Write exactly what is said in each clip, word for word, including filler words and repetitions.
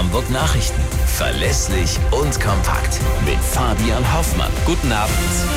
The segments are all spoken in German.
Hamburg Nachrichten. Verlässlich und kompakt. Mit Fabian Hoffmann. Guten Abend.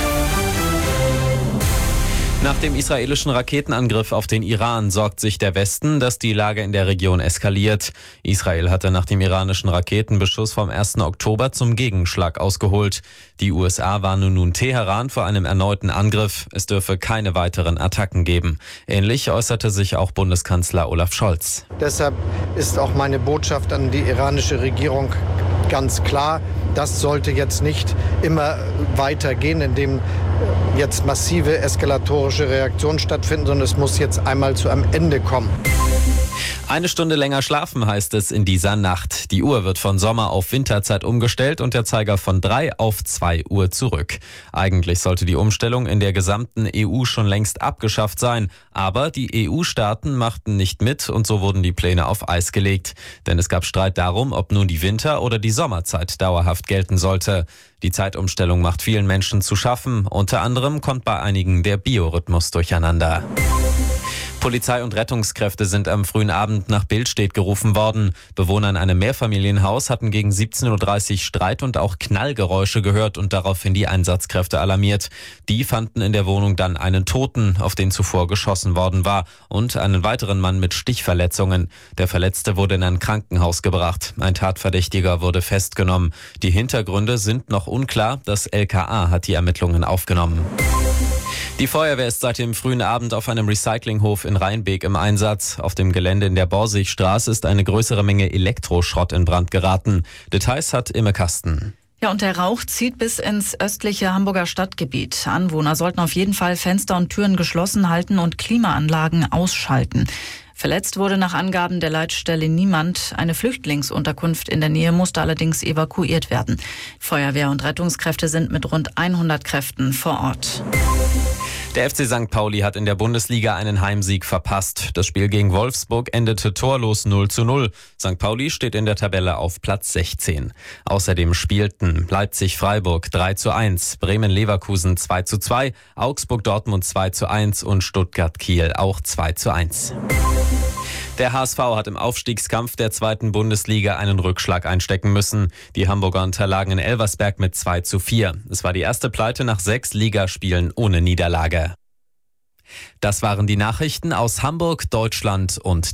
Nach dem israelischen Raketenangriff auf den Iran sorgt sich der Westen, dass die Lage in der Region eskaliert. Israel hatte nach dem iranischen Raketenbeschuss vom ersten Oktober zum Gegenschlag ausgeholt. Die U S A warnen nun Teheran vor einem erneuten Angriff. Es dürfe keine weiteren Attacken geben. Ähnlich äußerte sich auch Bundeskanzler Olaf Scholz. Deshalb ist auch meine Botschaft an die iranische Regierung ganz klar. Das sollte jetzt nicht immer weitergehen, indem jetzt massive eskalatorische Reaktionen stattfinden, sondern es muss jetzt einmal zu einem Ende kommen. Eine Stunde länger schlafen heißt es in dieser Nacht. Die Uhr wird von Sommer- auf Winterzeit umgestellt und der Zeiger von drei auf zwei Uhr zurück. Eigentlich sollte die Umstellung in der gesamten E U schon längst abgeschafft sein. Aber die E U-Staaten machten nicht mit und so wurden die Pläne auf Eis gelegt. Denn es gab Streit darum, ob nun die Winter- oder die Sommerzeit dauerhaft gelten sollte. Die Zeitumstellung macht vielen Menschen zu schaffen. Unter anderem kommt bei einigen der Biorhythmus durcheinander. Polizei und Rettungskräfte sind am frühen Abend nach Billstedt gerufen worden. Bewohner in einem Mehrfamilienhaus hatten gegen siebzehn Uhr dreißig Streit und auch Knallgeräusche gehört und daraufhin die Einsatzkräfte alarmiert. Die fanden in der Wohnung dann einen Toten, auf den zuvor geschossen worden war, und einen weiteren Mann mit Stichverletzungen. Der Verletzte wurde in ein Krankenhaus gebracht. Ein Tatverdächtiger wurde festgenommen. Die Hintergründe sind noch unklar. Das L K A hat die Ermittlungen aufgenommen. Die Feuerwehr ist seit dem frühen Abend auf einem Recyclinghof in Rheinbeek im Einsatz. Auf dem Gelände in der Borsigstraße ist eine größere Menge Elektroschrott in Brand geraten. Details hat Imme Kasten. Ja, und der Rauch zieht bis ins östliche Hamburger Stadtgebiet. Anwohner sollten auf jeden Fall Fenster und Türen geschlossen halten und Klimaanlagen ausschalten. Verletzt wurde nach Angaben der Leitstelle niemand. Eine Flüchtlingsunterkunft in der Nähe musste allerdings evakuiert werden. Feuerwehr und Rettungskräfte sind mit rund hundert Kräften vor Ort. Der F C Sankt Pauli hat in der Bundesliga einen Heimsieg verpasst. Das Spiel gegen Wolfsburg endete torlos null zu null. Sankt Pauli steht in der Tabelle auf Platz sechzehn. Außerdem spielten Leipzig-Freiburg drei zu eins, Bremen-Leverkusen zwei zu zwei, Augsburg-Dortmund zwei zu eins und Stuttgart-Kiel auch zwei zu eins. Der H S V hat im Aufstiegskampf der zweiten Bundesliga einen Rückschlag einstecken müssen. Die Hamburger unterlagen in Elversberg mit zwei zu vier. Es war die erste Pleite nach sechs Ligaspielen ohne Niederlage. Das waren die Nachrichten aus Hamburg, Deutschland und